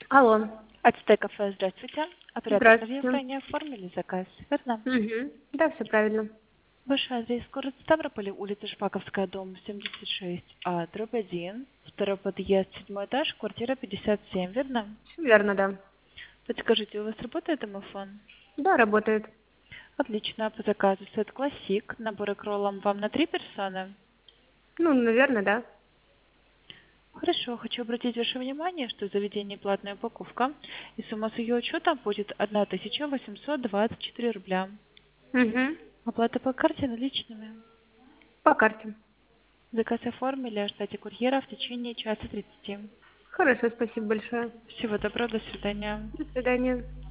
Алло. Ацтек кафе, здравствуйте. Оператор Здравствуйте. заявления оформили заказ, верно? Угу. Да, все правильно. Ваш адрес город Ставрополь, улица Шпаковская, дом 76А, дробь 1, второй подъезд, 7 этаж, квартира 57, верно? Все верно, да. Подскажите, у вас работает домофон? Да, работает. Отлично, по заказу сет классик, набор кроллом вам на 3 персоны? Ну, наверное, да. Хорошо, хочу обратить ваше внимание, что в заведении платная упаковка, и сумма с ее учета будет 1824 рубля. Угу. Оплата по карте наличными. По карте. Заказ оформили, ждите курьера в течение часа 30. Хорошо, спасибо большое. Всего доброго, до свидания. До свидания.